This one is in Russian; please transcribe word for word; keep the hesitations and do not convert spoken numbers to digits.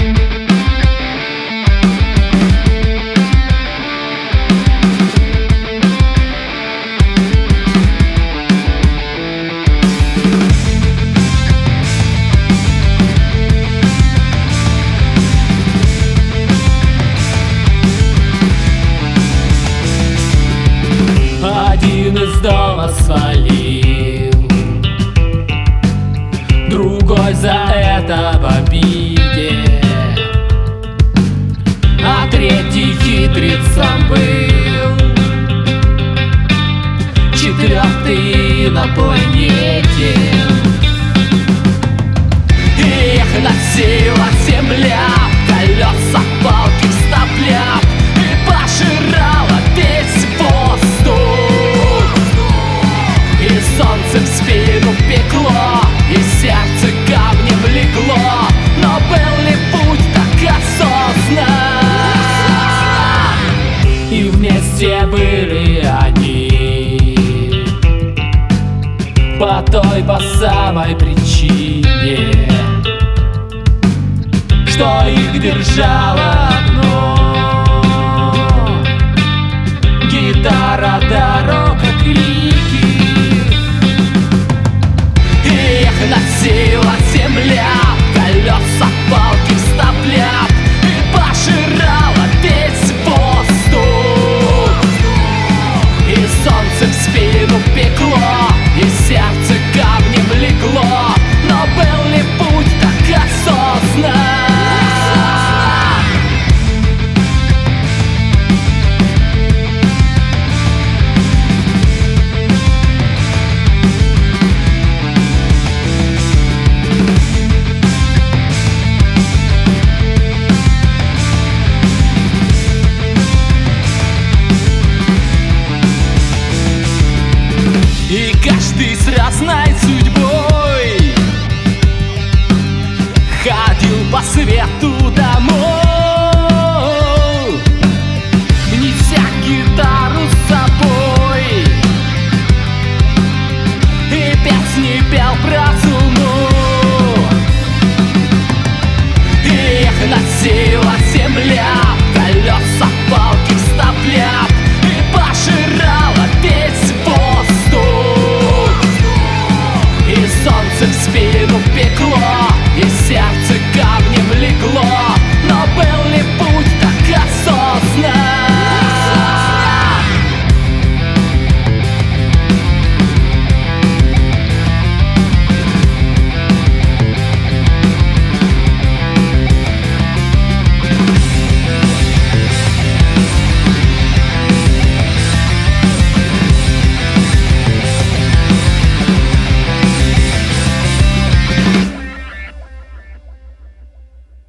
Один из дома свалил, другой за это в обиде, а третий хитрецом был, четвертый на планете. Их носила земля, колеса, палки, стопля, и пожирала весь воздух. И солнце в спину пекло, и сердце камнем легло. Но был ли путь так осознан? И вместе были они по той, по самой причине, что их держало одно: гитара, дорога, крики. Их носила земля, колеса, палки, стопля, и пожирала весь воздух. И солнце в спину пекло, и сердце камнем легло. Но был ли путь так осознан? И каждый с разной судьбой ходил по свету,